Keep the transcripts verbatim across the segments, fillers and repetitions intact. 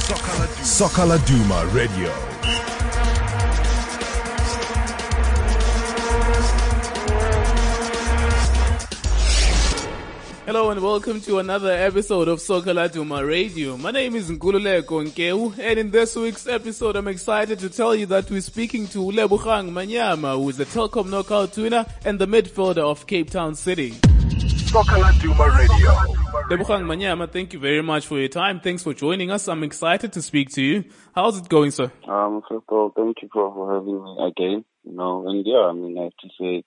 Soccer Laduma Radio. Hello and welcome to another episode of Soccer Laduma Radio. My name is Nkululeko Nkeu, and in this week's episode I'm excited to tell you that we're speaking to Lebogang Manyama, who is the Telkom knockout winner and the midfielder of Cape Town City. Soccer Laduma Radio. Lebogang Manyama, thank you very much for your time. Thanks for joining us. I'm excited to speak to you. How's it going, sir? Um, first of all, thank you for, for having me again. You know, and yeah, I mean, I have to say,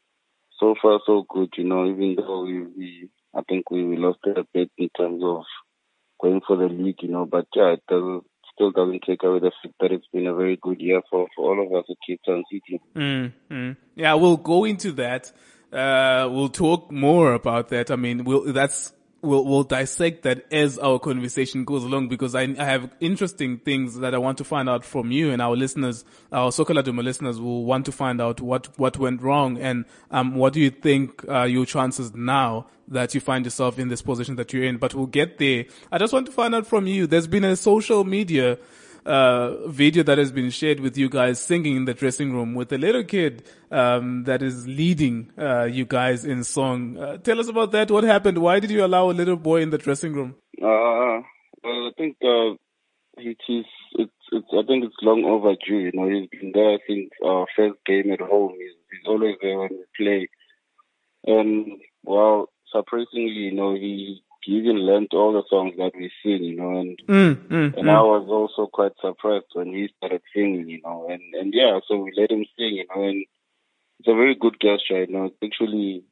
so far so good. You know, even though we, we I think we, we lost a bit in terms of going for the league. You know, but yeah, it doesn't, still doesn't take away the fact that it's been a very good year for, for all of us at Cape Town City. Mm-hmm. Yeah, we'll go into that. Uh, we'll talk more about that. I mean, we'll, that's, we'll, we'll dissect that as our conversation goes along, because I, I have interesting things that I want to find out from you, and our listeners, our Soccer Laduma listeners will want to find out what, what went wrong, and, um, what do you think, uh, your chances now that you find yourself in this position that you're in. But we'll get there. I just want to find out from you, there's been a social media uh video that has been shared with you guys singing in the dressing room with a little kid um that is leading uh you guys in song. Uh, tell us about that. What happened? Why did you allow a little boy in the dressing room? Uh, well, I think uh, it is. It's, it's. I think it's long overdue. You know, he's been there since our first game at home. He's, he's always there when we play, and well, surprisingly, you know, he. He even learned all the songs that we sing, you know, and Mm, mm, and mm. I was also quite surprised when he started singing, you know, and, and yeah, so we let him sing, you know, and it's a very good gesture, you know. It's actually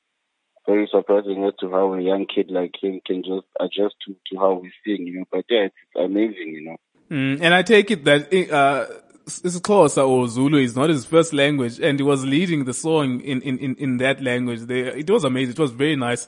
very surprising as to how a young kid like him can just adjust to, to how we sing, you know, but yeah, it's amazing, you know. Mm, and I take it that uh Xhosa or Zulu is not his first language, and he was leading the song in in in, in that language. They, it was amazing. It was very nice.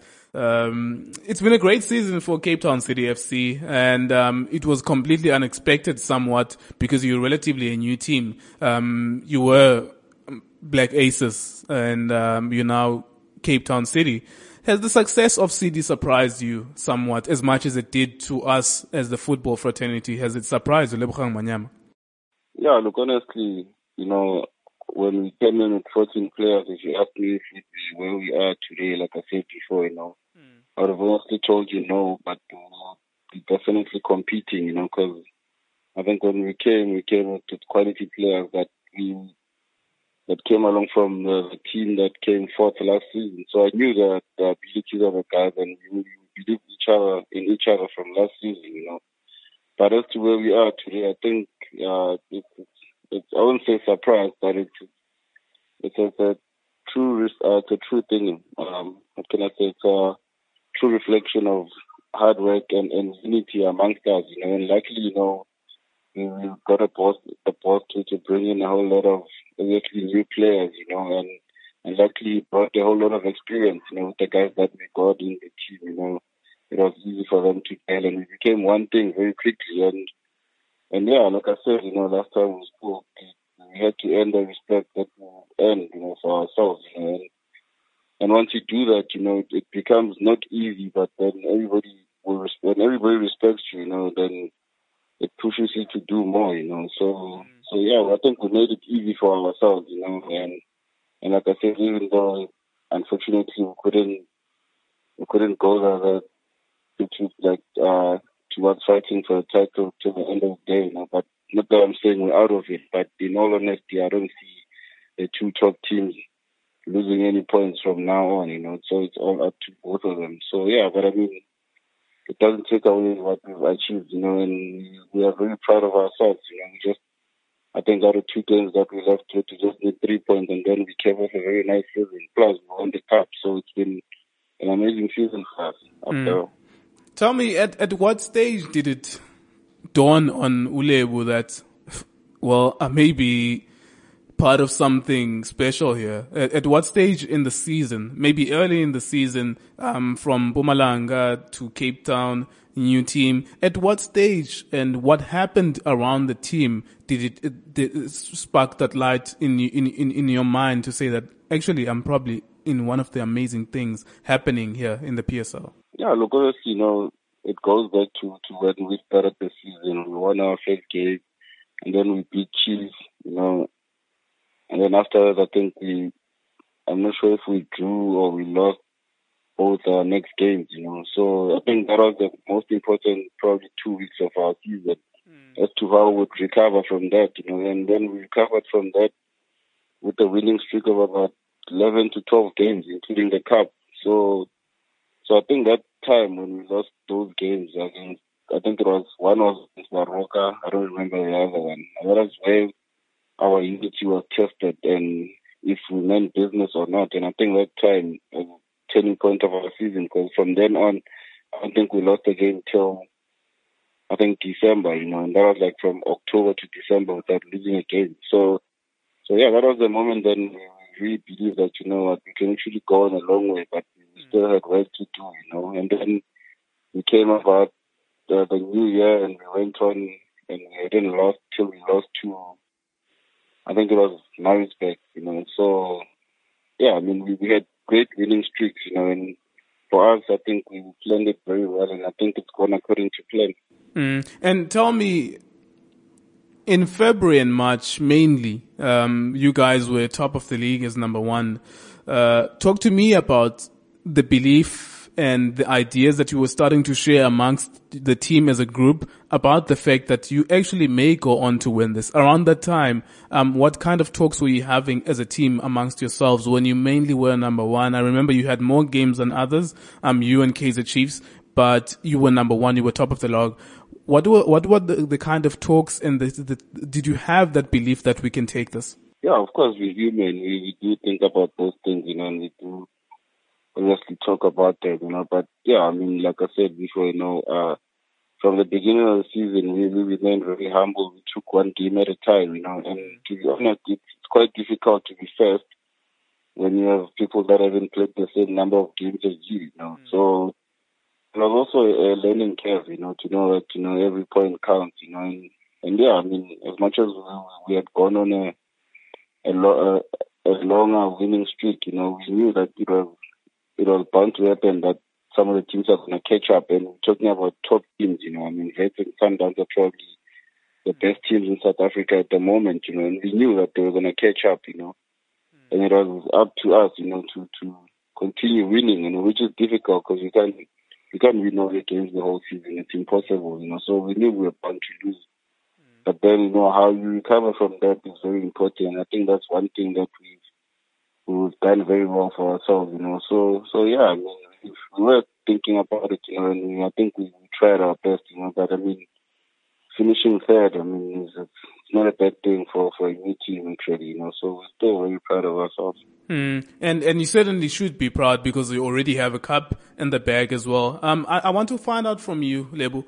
Um, it's been a great season for Cape Town City F C, and um, it was completely unexpected somewhat because you're relatively a new team. Um, you were Black Aces, and um, you're now Cape Town City. Has the success of C D surprised you somewhat as much as it did to us as the football fraternity? Has it surprised you, Lebogang Manyama? Yeah, look, honestly, you know, when we came in with fourteen players, if you ask me if we'd be where we are today, like I said before, you know, mm. I would have honestly told you no, but uh, we're definitely competing, you know, because I think when we came, we came with quality players that we that came along from the, the team that came fourth last season. So I knew that the abilities of the guys, and we, we believed each other in each other from last season, you know. But as to where we are today, I think uh, it's, it's, it's, I wouldn't say surprise, but it's, it's, it's a true, uh, it's a true thing. Um, what can I say? It's a true reflection of hard work and, and unity amongst us, you know. And luckily, you know, we got a boss, a boss to, to bring in a whole lot of obviously new players, you know, and, and luckily brought a whole lot of experience, you know, with the guys that we got in the team, you know. It was easy for them to tell, and we became one thing very quickly. And and yeah, like I said, you know, last time we spoke, we had to earn the respect that we earned, you know, for ourselves. You know, and, and once you do that, you know, it, it becomes not easy, but then everybody will respect. When everybody respects you, you know, then it pushes you to do more, you know. So so yeah, I think we made it easy for ourselves, you know. And and like I said, even though unfortunately we couldn't we couldn't go there. To like uh towards fighting for the title to the end of the day, you know. But not that I'm saying we're out of it, but in all honesty, I don't see the two top teams losing any points from now on, you know. So it's all up to both of them. So yeah, but I mean, it doesn't take away what we've achieved, you know, and we are very proud of ourselves, you know. We just, I think out of two games that we left with, we just need three points, and then we came off a very nice season. Plus, we won the cup, so it's been an amazing season for us after all. Tell me, at, at what stage did it dawn on Ulebu that, well, I may be part of something special here? At, at what stage in the season, maybe early in the season, um, from Mpumalanga to Cape Town, new team, at what stage and what happened around the team did it, it, did it spark that light in, in, in, in your mind to say that, actually, I'm probably in one of the amazing things happening here in the P S L? Yeah, look, honestly, you know, it goes back to, to when we started the season. We won our first game, and then we beat Chiefs, you know. And then afterwards, I think we, I'm not sure if we drew or we lost both our next games, you know. So I think that was the most important, probably two weeks of our season, mm. as to how we would recover from that, you know. And then we recovered from that with a winning streak of about eleven to twelve games, including the Cup. So, so I think that time when we lost those games against, I think it was, one was against Baroka, I don't remember the other one. That was where our unity was tested and if we meant business or not. And I think that time was a turning point of our season, because from then on, I don't think we lost a game till, I think, December, you know, and that was like from October to December without losing a game. So, so yeah, that was the moment then we really believed that, you know what, we can actually go on a long way, but we still had work to do, you know. And then we came about the, the new year and we went on and we didn't lost till we lost to, I think it was Maritzburg, you know. So, yeah, I mean, we, we had great winning streaks, you know, and for us, I think we planned it very well, and I think it's gone according to plan. Mm. And tell me, in February and March, mainly, um, you guys were top of the league as number one. Uh, talk to me about the belief and the ideas that you were starting to share amongst the team as a group about the fact that you actually may go on to win this. Around that time, um, what kind of talks were you having as a team amongst yourselves when you mainly were number one? I remember you had more games than others, um, you and Kaizer Chiefs, but you were number one, you were top of the log. What were, what were the, the kind of talks and the, the, did you have that belief that we can take this? Yeah, of course, we're human. We, we do think about those things, you know, and we do obviously talk about that, you know. But yeah, I mean, like I said before, you know, uh, from the beginning of the season, we, we remained very humble. We took one game at a time, you know, and to be honest, it's quite difficult to be first when you have people that haven't played the same number of games as you, you know. Mm. So it was also a learning curve, you know, to know that, you know, every point counts, you know, and, and yeah, I mean, as much as we, we had gone on a, a, lo- a, a longer winning streak, you know, we knew that it was, it was bound to happen that some of the teams are going to catch up. And we're talking about top teams, you know, I mean, Hearts and Sundowns are probably the best teams in South Africa at the moment, you know, and we knew that they were going to catch up, you know, and it was up to us, you know, to, to continue winning, you know, which is difficult because we can't, we can't win all the games the whole season. It's impossible, you know, so we knew we were bound to lose. But then, you know, how you recover from that is very important. And I think that's one thing that we've, we've done very well for ourselves, you know. So, so yeah, I mean, if we were thinking about it, you know, and I think we, we tried our best, you know, but I mean, finishing third, I mean, it's, it's not a bad thing for, for a new team, actually, you know, so we're still very proud of ourselves. Mm. And, and you certainly should be proud because you already have a cup in the bag as well. Um, I, I want to find out from you, Lebo,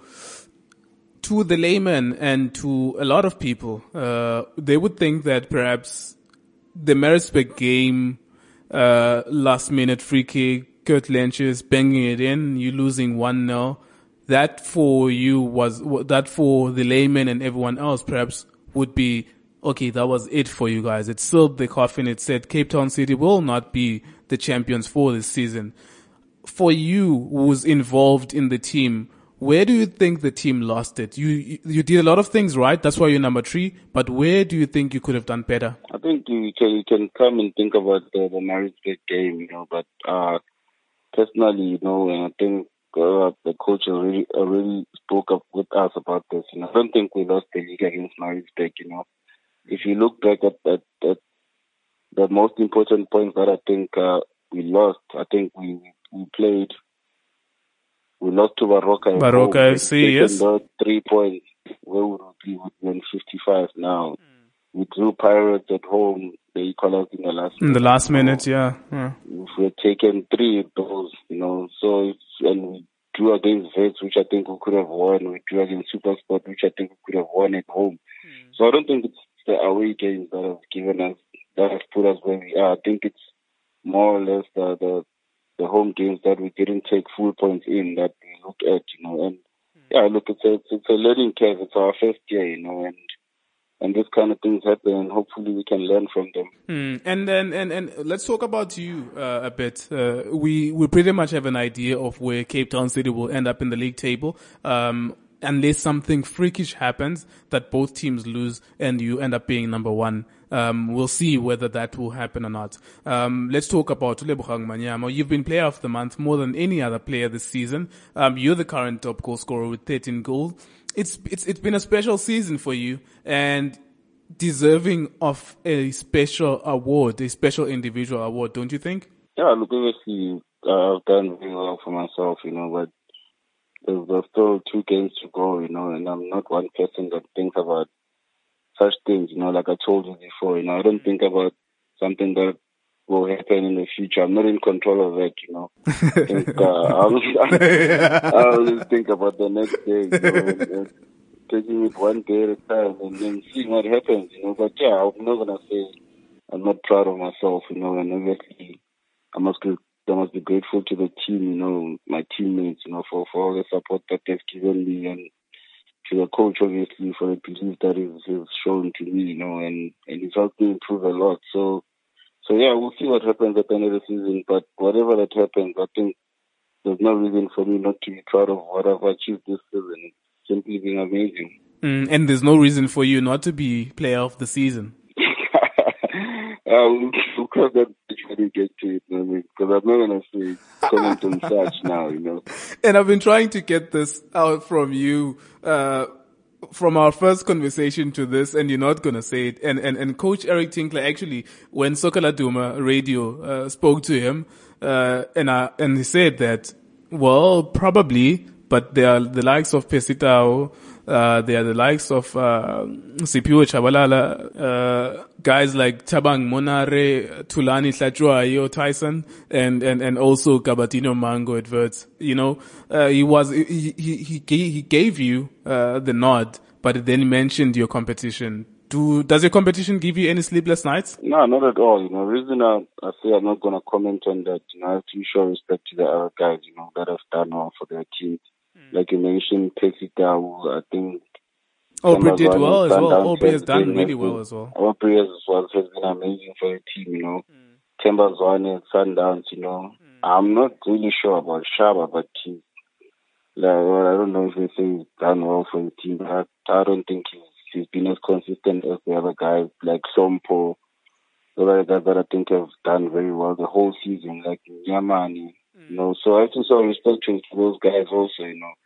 to the layman and to a lot of people, uh, they would think that perhaps the Maritzburg game, uh, last minute free kick, Kurt Lentjes banging it in, you losing one nil. That for you was, that for the layman and everyone else perhaps would be, okay, that was it for you guys. It sealed the coffin. It said Cape Town City will not be the champions for this season. For you, who's involved in the team, where do you think the team lost it? You, you you did a lot of things right. That's why you're number three. But where do you think you could have done better? I think you can you can come and think about the, the Maritzburg game, you know. But uh, personally, you know, and I think uh, the coach already already spoke up with us about this. And I don't think we lost the league against Maritzburg, you know. If you look back at, at, at the most important points that I think uh, we lost, I think we we played. We lost to Baroka. Baroka F C, yes. Three points. Where would we be? We win fifty-five now. Mm. We drew Pirates at home. They equalized in the last in minute. the last so minute, yeah. yeah. If we had taken three of those, you know, so it's, and we drew against Vets, which I think we could have won. We drew against Supersport, which I think we could have won at home. Mm. So I don't think it's the away games that have given us, that have put us where we are. I think it's more or less the, the the home games that we didn't take full points in that we looked at, you know. And yeah, look, it's a, it's a learning curve. It's our first year, you know, and and this kind of things happen, and hopefully we can learn from them. Mm. And then, and, and let's talk about you uh, a bit. Uh, we we pretty much have an idea of where Cape Town City will end up in the league table, um, unless something freakish happens that both teams lose and you end up being number one. Um, we'll see whether that will happen or not. Um, let's talk about Lebogang Manyama. You've been player of the month more than any other player this season. Um, you're the current top goal scorer with thirteen goals. It's, it's, it's been a special season for you and deserving of a special award, a special individual award, don't you think? Yeah, look, obviously, uh, I've done very well for myself, you know, but there's, there's still two games to go, you know, and I'm not one person that thinks about such things, you know, like I told you before, you know, I don't think about something that will happen in the future. I'm not in control of that, you know. I think, uh, I'll, I'll just think about the next day, you know, and, and taking it one day at a time and then seeing what happens, you know. But yeah, I'm not gonna say I'm not proud of myself, you know, and obviously I must be, I must be grateful to the team, you know, my teammates, you know, for, for all the support that they've given me, and to the coach, obviously, for the belief that he's, he's shown to me, you know, and, and he's helped me improve a lot. So, so yeah, we'll see what happens at the end of the season, but whatever that happens, I think there's no reason for me not to be proud of what I've achieved this season. It's simply been amazing. Mm, and there's no reason for you not to be player of the season. um, of course, that when you get to it, you know, because I'm not going to say comment on such now, you know. And I've been trying to get this out from you, uh, from our first conversation to this, and you're not going to say it. And, and, and Coach Eric Tinkler, actually, when Soccer Laduma Radio, uh, spoke to him, uh, and, uh, and he said that, well, probably, but there are the likes of Pesitao, uh, there are the likes of, uh, Sipiwe Chabalala, uh, guys like Tabang Monare, Tulani Tlajwayo, Tyson, and, and, and also Gabatino Mango at Verts. You know, uh, he was, he, he, he gave, he gave you, uh, the nod, but then he mentioned your competition. Do, does your competition give you any sleepless nights? No, not at all. You know, the reason I, I say I'm not going to comment on that, you know, I have to show respect to the other guys, you know, that have done well for their team. Mm. Like you mentioned, Pesitao, I think. Aubrey did well as well. Aubrey has done really well as well. Aubrey as well has been amazing for the team, you know. Mm. Temba Zwane at Sundowns, you know. Mm. I'm not really sure about Shaba, but he's, like, well, I don't know if they say he's done well for the team, but I, I don't think he's He's been as consistent as the other guys, like Sompo, the other guys that I think have done very well the whole season, like Nyamani, mm. you know. So I have to show respect to those guys also, you know.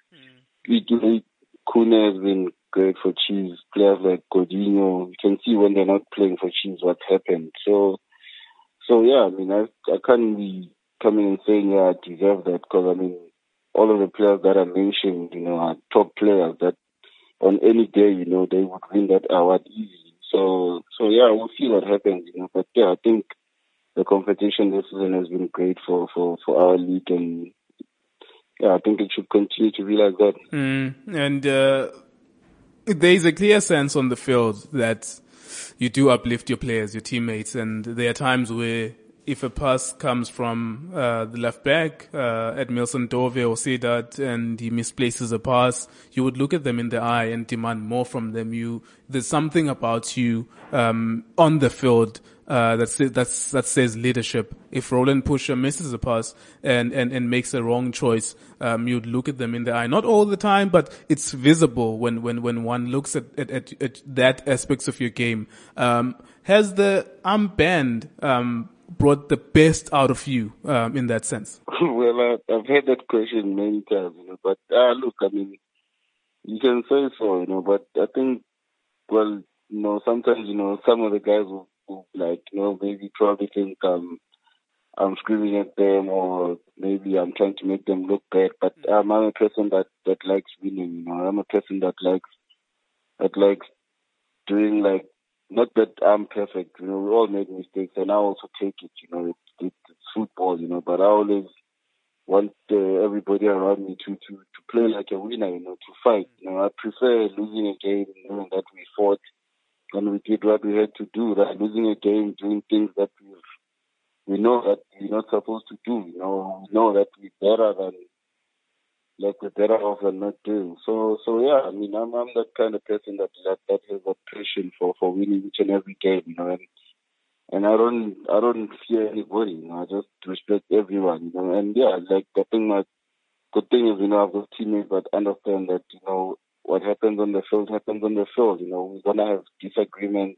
Mm. Kune has been great for Chiefs. Players like Godinho, you can see when they're not playing for Chiefs what happened. So, so yeah, I mean, I I can't be coming and saying, yeah, I deserve that, because I mean, all of the players that I mentioned, you know, are top players that on any day, you know, they would win that award easily. So, so yeah, we'll see what happens, you know. But yeah, I think the competition this season has been great for, for, for our league, and yeah, I think it should continue to be like that. Mm, and uh, there is a clear sense on the field that you do uplift your players, your teammates, and there are times where if a pass comes from uh, the left back uh, at Milson Dove or Sedat and he misplaces a pass, you would look at them in the eye and demand more from them. You, there's something about you um, on the field uh, that says, that's, that says leadership. If Roland Pusher misses a pass and, and, and makes a wrong choice, um, you'd look at them in the eye. Not all the time, but it's visible when, when, when one looks at, at, at, at that aspects of your game. Um, has the armband, um, brought the best out of you, um, in that sense? Well, I, I've had that question many times, you know, but, uh, look, I mean, you can say so, you know, but I think, well, you know, sometimes, you know, some of the guys will, will like, you know, maybe probably think, um, I'm screaming at them, or maybe I'm trying to make them look bad, but um, I'm a person that, that likes winning, you know, I'm a person that likes, that likes doing, like, not that I'm perfect, you know, we all make mistakes, and I also take it, you know, it, it, it's football, you know, but I always want uh, everybody around me to, to, to play like a winner, you know, to fight. You know, I prefer losing a game knowing that we fought and we did what we had to do, than losing a game doing things that we we know that we're not supposed to do, you know, we know that we're better than like the better off than not doing. So, so yeah, I mean, I'm, I'm that kind of person that, that, that has a passion for, for winning each and every game, you know, and, and I don't, I don't fear anybody, you know, I just respect everyone, you know, and yeah, like, I think my good thing is, you know, I've got teammates that understand that, you know, what happens on the field happens on the field, you know, we're gonna have disagreements,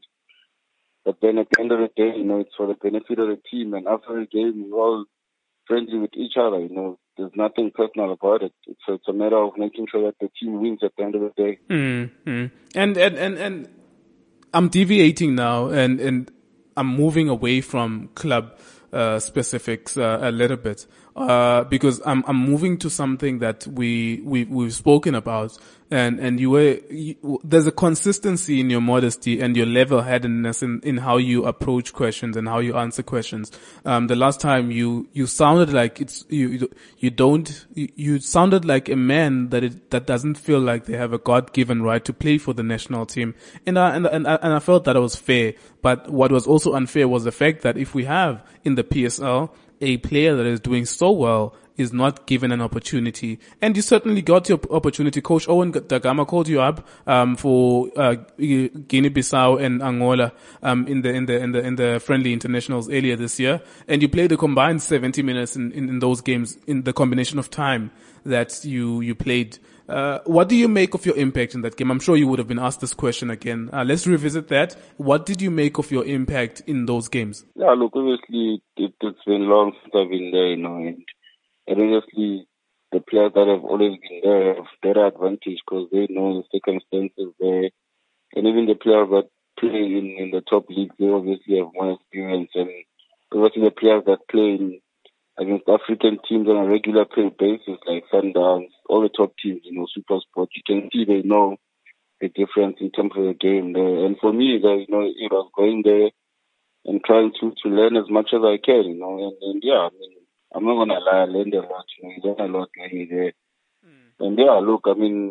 but then at the end of the day, you know, it's for the benefit of the team, and after the game, we're all friendly with each other, you know. There's nothing personal about it. It's, it's a matter of making sure that the team wins at the end of the day. Mm-hmm. And, and, and, and I'm deviating now and, and I'm moving away from club, uh, specifics, uh, a little bit, uh, because I'm, I'm moving to something that we, we, we've spoken about. And, and you were, you, there's a consistency in your modesty and your level-headedness in, in how you approach questions and how you answer questions. Um, the last time you, you sounded like it's, you, you don't, you, you sounded like a man that it, that doesn't feel like they have a God-given right to play for the national team. And I, and, and, and I felt that it was fair. But what was also unfair was the fact that if we have in the P S L a player that is doing so well is not given an opportunity. And you certainly got your opportunity. Coach Owen Dagama called you up, um, for, uh, Guinea-Bissau and Angola, um, in the, in the, in the, in the friendly internationals earlier this year. And you played a combined seventy minutes in, in, in those games in the combination of time that you, you played. Uh, what do you make of your impact in that game? I'm sure you would have been asked this question again. Uh, let's revisit that. What did you make of your impact in those games? Yeah, look, obviously, it, it's been long since I've been there, you know, and, and obviously, the players that have always been there have better advantage because they know the circumstances there. And even the players that play in, in the top leagues, they obviously have more experience. And obviously, the players that play in, against African teams on a regular play basis, like Sundowns, all the top teams, you know, Super Sport, you can see they know the difference in terms of the game there. And for me, the, you know, it was going there and trying to, to learn as much as I can, you know, and, and yeah, I mean, I'm not going to lie, I learned a lot, you know, you learn a lot learning there. Mm. And yeah, look, I mean,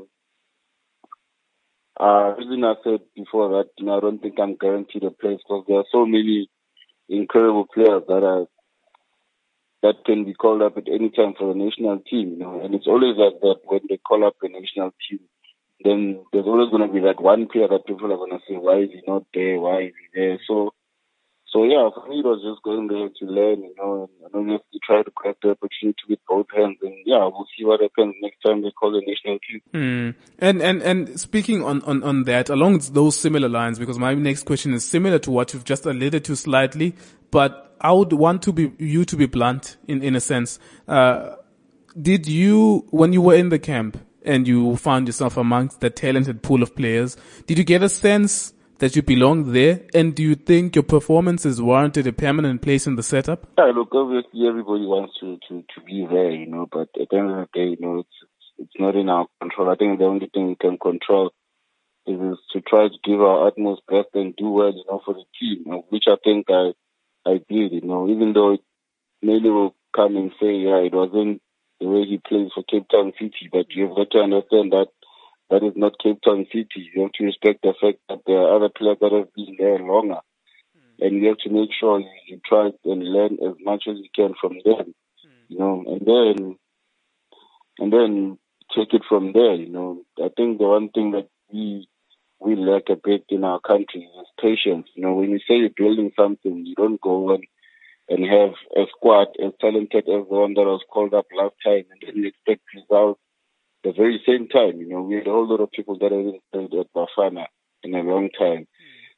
uh, even I said before that, you know, I don't think I'm guaranteed a place because there are so many incredible players that are that can be called up at any time for the national team, you know, and it's always like that when they call up the national team, then there's always going to be that one player that people are going to say, why is he not there? Why is he there? So, so yeah, for me, it was just going there to learn, you know, and, and obviously try to grab the opportunity with both hands. And yeah, we'll see what happens next time they call the national team. Mm. And, and, and speaking on, on, on that, along those similar lines, because my next question is similar to what you've just alluded to slightly, but I would want to be, you to be blunt in, in a sense. Uh, did you, when you were in the camp and you found yourself amongst the talented pool of players, did you get a sense that you belong there? And do you think your performances warranted a permanent place in the setup? Yeah, look, obviously everybody wants to, to, to be there, you know, but at the end of the day, you know, it's, it's not in our control. I think the only thing we can control is, is to try to give our utmost best and do well, you know, for the team, you know, which I think I, I did, you know, even though many will come and say, yeah, it wasn't the way he plays for Cape Town City, but you've got to understand that that is not Cape Town City. You have to respect the fact that there are other players that have been there longer. Mm. And you have to make sure you, you try and learn as much as you can from them, mm. you know, and then, and then take it from there, you know. I think the one thing that we, we lack a bit in our country is patience. You know, when you say you're building something, you don't go and, and have a squad as talented as the one that was called up last time and then you expect results the very same time. You know, we had a whole lot of people that haven't played at Bafana in a long time. Mm.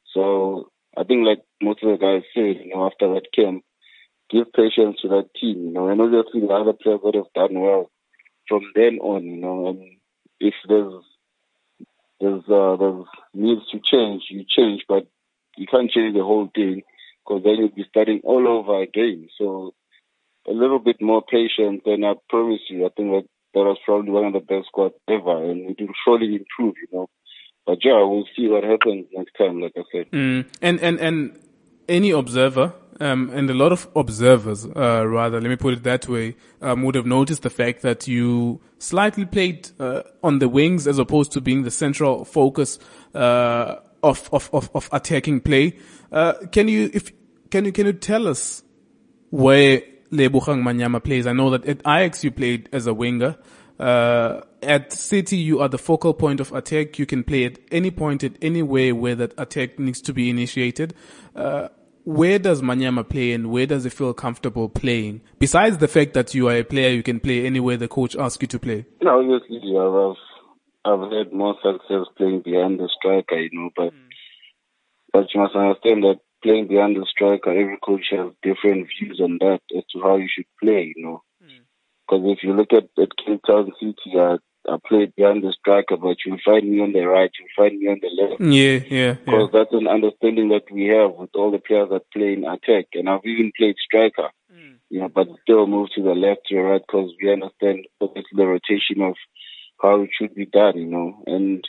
So I think like most of the guys said, you know, after that camp, give patience to that team, you know, and obviously the other players that have done well from then on, you know, and if there's there's uh, there's needs to change, you change, but you can't change the whole thing because then you'll be starting all over again. So a little bit more patience, and I promise you, I think that that was probably one of the best squads ever, and it will surely improve, you know. But yeah, we'll see what happens next time, like I said. Mm. And and and any observer, um, and a lot of observers, uh, rather, let me put it that way, um, would have noticed the fact that you slightly played uh, on the wings as opposed to being the central focus uh, of, of of of attacking play. Uh, can you if can you can you tell us where Lebogang Manyama plays? I know that at Ajax you played as a winger. Uh, at City, you are the focal point of attack. You can play at any point, at anywhere where that attack needs to be initiated. Uh, where does Manyama play and where does he feel comfortable playing? Besides the fact that you are a player, you can play anywhere the coach asks you to play. You know, obviously, I've, I've had more success playing behind the striker, you know, but, mm. but you must understand that playing behind the striker, every coach has different views on that as to how you should play, you know. Because mm. if you look at, at Cape Town City, I, I played behind the striker, but you'll find me on the right, you'll find me on the left. Yeah, yeah. Because yeah. that's an understanding that we have with all the players that play in attack. And I've even played striker, mm. you know, but still move to the left, to the right, because we understand the rotation of how it should be done, you know. And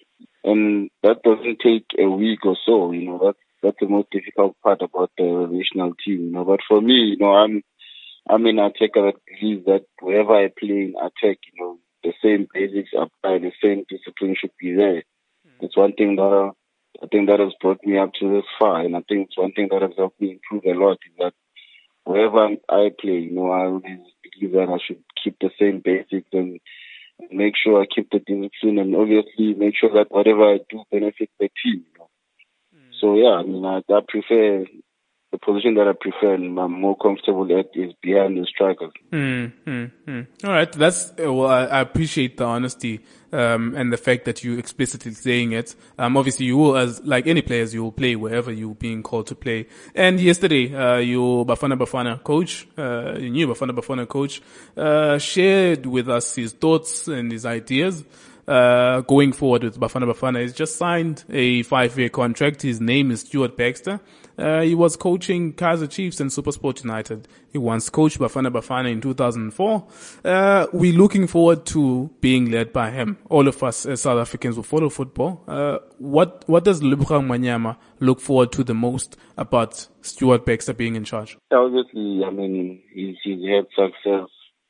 and that doesn't take a week or so, you know. That's that's the most difficult part about the national team, you know. But for me, you know, I'm I'm an attacker that believes that wherever I play in attack, you know, the same basics apply, the same discipline should be there. Mm. It's one thing that I think that has brought me up to this far, and I think it's one thing that has helped me improve a lot is that wherever I play, you know, I always believe that I should keep the same basics and make sure I keep the discipline and obviously make sure that whatever I do benefits the team, you know. Mm. So yeah, I mean, I, I prefer the position that I prefer and I'm more comfortable at is behind the strikers. Mm, mm, mm. All right, that's uh, well. I, I appreciate the honesty um, and the fact that you explicitly saying it. Um, obviously, you will, as like any players, you will play wherever you're being called to play. And yesterday, uh, your Bafana Bafana coach, uh, your new Bafana Bafana coach, uh, shared with us his thoughts and his ideas. Uh, going forward with Bafana Bafana. He's just signed a five-year contract. His name is Stuart Baxter. Uh, he was coaching Kaizer Chiefs and SuperSport United. He once coached Bafana Bafana in two thousand four. Uh, we're looking forward to being led by him. All of us as South Africans who follow football. Uh, what, what does Lebogang Manyama look forward to the most about Stuart Baxter being in charge? Obviously, I mean, he's, he's had success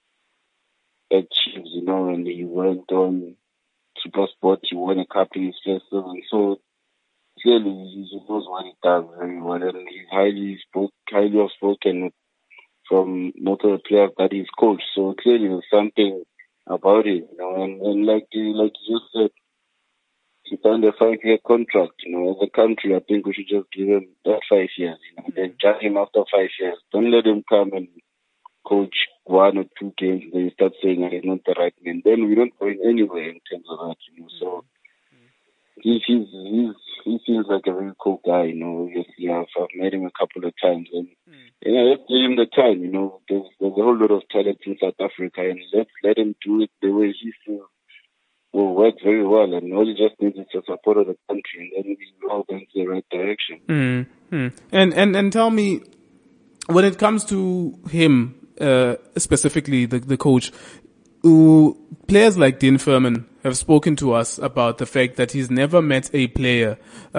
at Chiefs, you know, and he went on SuperSport, he won a couple of first season, so clearly he knows what he does very well, and he's highly spoke, highly outspoken from most of the players that he's coached. So clearly there's something about it, you know. And, and like like you said, he signed a five-year contract. You know, as a country, I think we should just give him that five years. You know, mm-hmm. Then judge him after five years. Don't let him come and coach one or two games, then you start saying that he's not the right man. Then we don't go anywhere in terms of that, you know. So mm-hmm. he, he's, he's, he seems like a very cool guy, you know. Obviously, I've, I've met him a couple of times, and mm-hmm. you know, let's give him the time, you know. There's, there's a whole lot of talent in South Africa, and let's let him do it the way he feels will work very well. And all he just needs is the support of the country, and then we're all going to the right direction. Mm-hmm. And and and tell me, when it comes to him. Uh, specifically the, the coach, who, players like Dean Furman have spoken to us about the fact that he's never met a player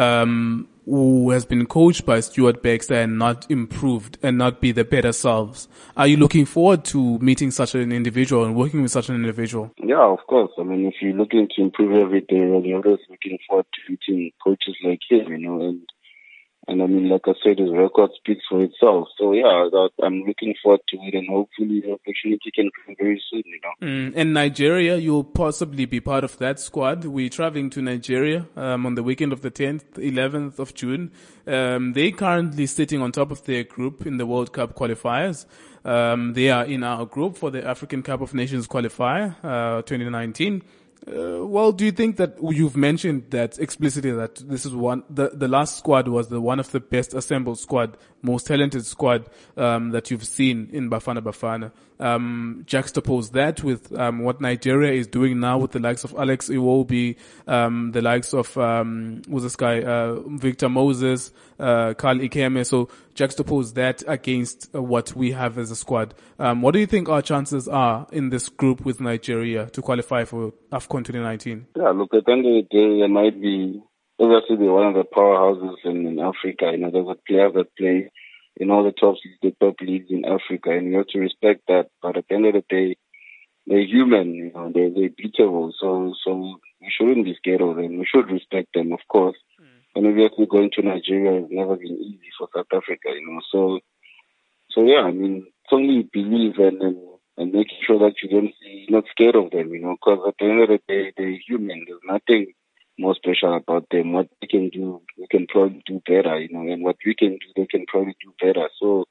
um, who has been coached by Stuart Baxter and not improved and not be the better selves. Are you looking forward to meeting such an individual and working with such an individual? Yeah, of course. I mean, if you're looking to improve every day, you're always looking forward to meeting coaches like him, you know, and And I mean, like I said, his record speaks for itself. So yeah, that, I'm looking forward to it, and hopefully the opportunity can come very soon, you know. Mm, in Nigeria, you'll possibly be part of that squad. We're traveling to Nigeria um, on the weekend of the tenth, eleventh of June. Um, they're currently sitting on top of their group in the World Cup qualifiers. Um, they are in our group for the African Cup of Nations qualifier, uh, twenty nineteen. Uh, well, do you think that you've mentioned that explicitly that this is one, the, the last squad was the one of the best assembled squad, most talented squad, um, that you've seen in Bafana Bafana. Um, juxtapose that with, um, what Nigeria is doing now with the likes of Alex Iwobi, um, the likes of, um, who's this guy, uh, Victor Moses, uh, Carl Ikeme. So juxtapose that against uh, what we have as a squad. Um, what do you think our chances are in this group with Nigeria to qualify for AFCON twenty nineteen? Yeah, look, at the end of the day, there might be, obviously they're one of the powerhouses in, in Africa. You know, there's a player that play in all the top the top leagues in Africa, and you have to respect that. But at the end of the day, they're human, you know, they're, they're beatable. So, so we shouldn't be scared of them. We should respect them, of course. Mm. And obviously going to Nigeria has never been easy for South Africa, you know. So, so yeah, I mean, it's only believe and, and and making sure that you don't see, you're not scared of them, you know, because at the end of the day, they're human. There's nothing more special about them. What they can do, we can probably do better, you know, and what we can do, they can probably do better. So,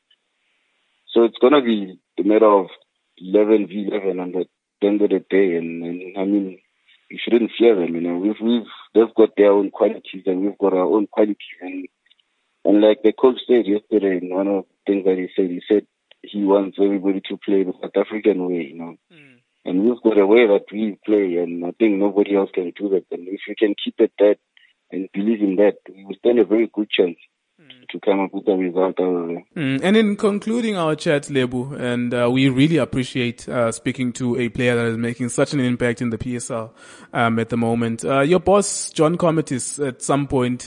so it's gonna be a matter of eleven v eleven on the end of the day, and, and I mean, you shouldn't fear them, you know. We've, we've, they've got their own qualities, and we've got our own qualities, and and like the coach said yesterday, in one of the things that he said, he said he wants everybody to play the South African way, you know. Mm. And we've got a way that we play, and I think nobody else can do that. And if we can keep at that and believe in that, we will stand a very good chance mm. to come up with a result out of it. Mm. And in concluding our chat, Lebu, and uh, we really appreciate uh, speaking to a player that is making such an impact in the P S L um, at the moment. Uh, your boss, John Comitis, at some point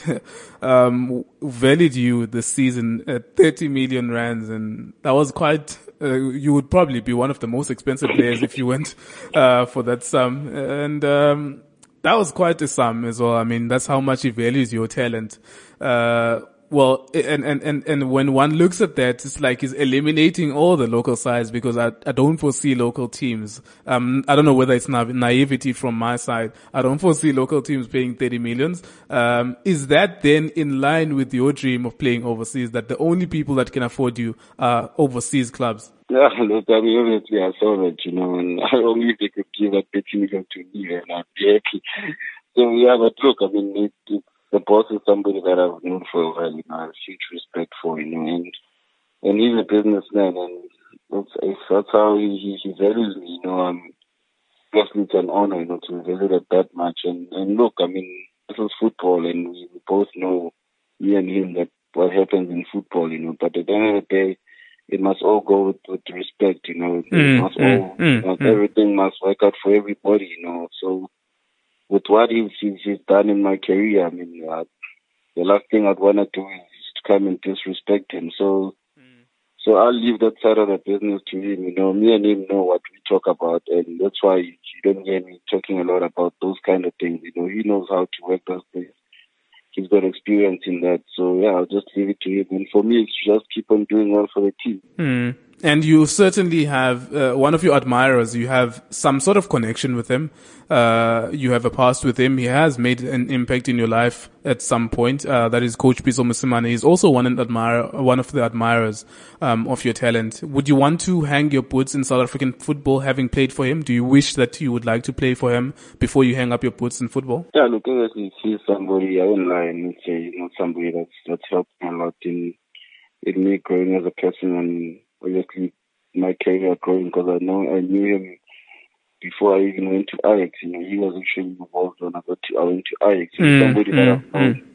um, valued you this season at thirty million rands, and that was quite... Uh, you would probably be one of the most expensive players if you went uh, for that sum. And um, that was quite a sum as well. I mean, that's how much he values your talent. Uh, well, and, and, and, and when one looks at that, it's like he's eliminating all the local sides, because I, I don't foresee local teams. Um, I don't know whether it's na- naivety from my side. I don't foresee local teams paying thirty millions. Um, is that then in line with your dream of playing overseas, that the only people that can afford you are overseas clubs? Yeah, look, I mean, obviously I saw that, you know, and I only if they could give that thirty million to me, and I'd be happy. So yeah, but look, I mean, it, it, the boss is somebody that I've known for a while, you know, I have huge respect for, you know, and and he's a businessman, and that's, if that's how he, he, he values me, you know. Um, obviously it's an honor, you know, to value it that much. And, and look, I mean, this is football, and we both know, me and him, that what happens in football, you know. But at the end of the day, it must all go with, with respect, you know. It mm, must mm, all, mm, must, mm. everything must work out for everybody, you know. So, with what he's, he's, he's done in my career, I mean, uh, the last thing I'd want to do is to come and disrespect him. So, mm. so I'll leave that side of the business to him. You know, me and him know what we talk about, and that's why you don't hear me talking a lot about those kind of things. You know, he knows how to work those things. He's got experience in that. So yeah, I'll just leave it to him. And for me, it's just keep on doing well for the team. Mm. And you certainly have uh, one of your admirers. You have some sort of connection with him. Uh, you have a past with him. He has made an impact in your life at some point. Uh, that is Coach Pitso Mosimane. He's also one an admirer, one of the admirers um, of your talent. Would you want to hang your boots in South African football, having played for him? Do you wish that you would like to play for him before you hang up your boots in football? Yeah, look, obviously he's somebody, I won't lie and say, you know, somebody that's that's helped me a lot in in me growing as a person, and obviously my career growing, because I know I knew him before I even went to Ajax. You know, he was actually involved when I got to I went to Ajax. He's mm, somebody mm, that I've known mm.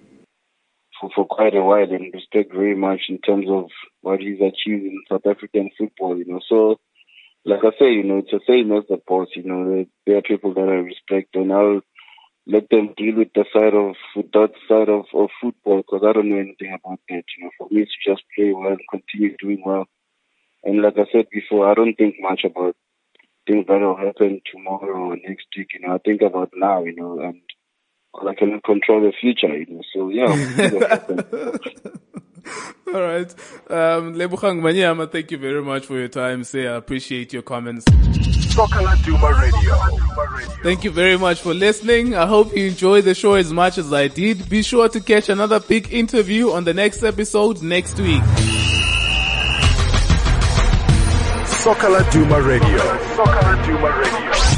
for for quite a while, and respect very much in terms of what he's achieved in South African football. You know, so like I say, you know, it's the same as the boss. You know, there, there are people that I respect, and I'll let them deal with the side of with that side of, of football, because I don't know anything about that. You know, for me it's to just play well and continue doing well. And like I said before, I don't think much about things that will happen tomorrow or next week. You know, I think about now. You know, and I can control the future. You know, so yeah. All right, um, Lebogang Manyama, thank you very much for your time. Say, I appreciate your comments. Soccer Laduma Radio. Thank you very much for listening. I hope you enjoyed the show as much as I did. Be sure to catch another big interview on the next episode next week. Soccer Laduma Radio. Soccer Laduma Radio.